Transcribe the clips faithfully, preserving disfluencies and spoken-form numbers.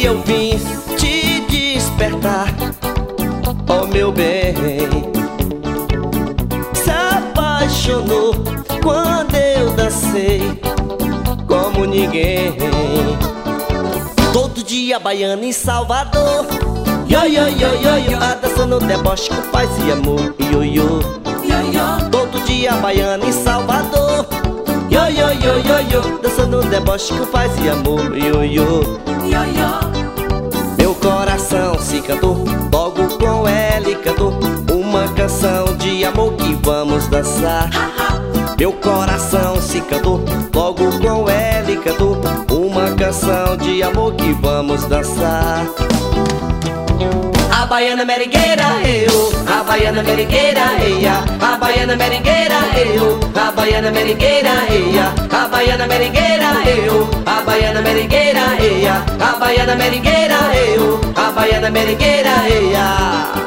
eu vim te despertar, oh meu bem. Se apaixonou quando eu dancei como ninguém. Todo dia baiana em Salvador, yo, yo, yo, yo, yo. A dança no deboche com paz e amor, yo, yo, yo, yo. Todo dia baiana em Salvador, yo, yo, yo, yo, yo. Dança no deboche com paz e amor, yo, yo, yo, yo. Meu coração se cantou, logo com ela cantou uma canção de amor que vamos dançar. Meu coração se cantou, logo com ela cantou uma canção de amor que vamos dançar. A baiana merengueira, eu, a baiana merengueira, eia. A baiana merengueira, eu, a baiana merengueira, eia. A baiana merengueira, eu, a baiana merengueira, eia. A baiana merengueira, eu, a baiana merengueira, eia.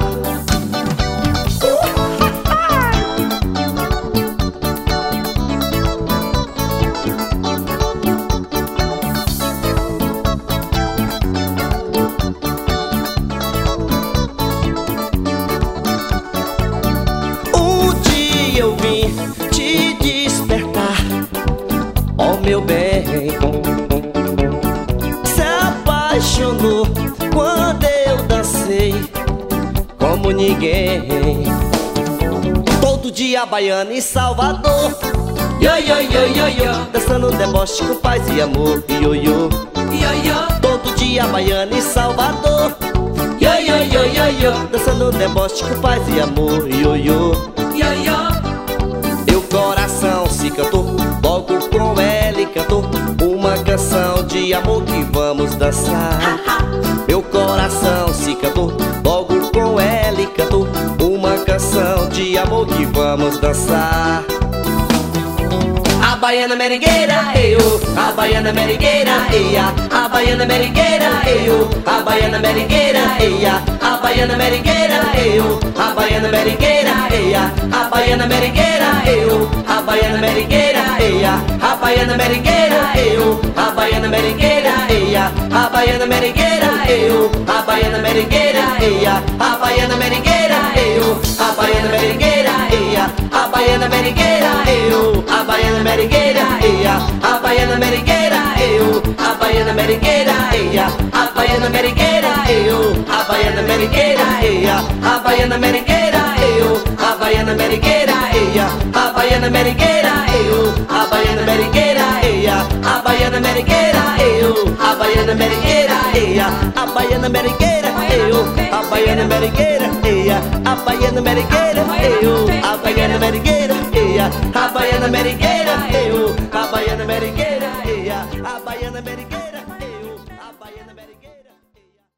Eu vim te despertar, oh meu bem. Se apaixonou quando eu dancei como ninguém. Todo dia baiana em Salvador, yo, yo, yo, yo, yo. Dançando deboche com paz e amor, yo, yo, yo, yo. Todo dia baiana em Salvador, yo, yo, yo, yo, yo. Dançando deboche com paz e amor, yo, yo, yo, yo. Meu coração se cantou, logo com ela cantou uma canção de amor que vamos dançar. Meu coração se cantou, logo com ela cantou uma canção de amor que vamos dançar. A baiana merengueira, eu, a baiana merengueira, eia. A baiana merengueira, eu, a baiana merengueira, eia. A baiana merengueira, eu, a baiana merengueira, eia. A baiana merengueira, eu, a baiana merengueira, eia. A baiana merengueira, eu, a baiana merengueira, eia. A baiana merengueira, eu, a baiana merengueira, eia. A baiana merengueira, eu, a baiana merengueira, eia. A baiana merengueira, eu, a baiana merengueira, eia. A baiana merengueira, eu, a baiana merengueira, eia. A baiana merengueira, eu, a baiana merengueira, eia. A baiana merengueira, eu, a baiana merengueira, eia. A baiana merengueira, eu, a baiana merengueira, eia. A baiana merengueira, eu, a baiana merengueira, eia. A baiana merengueira, eu, a baiana merengueira, eia. A baiana merengueira, eu, a baiana merengueira, eia. A baiana merengueira, eu, a baiana merengueira, eia. A baiana merengueira.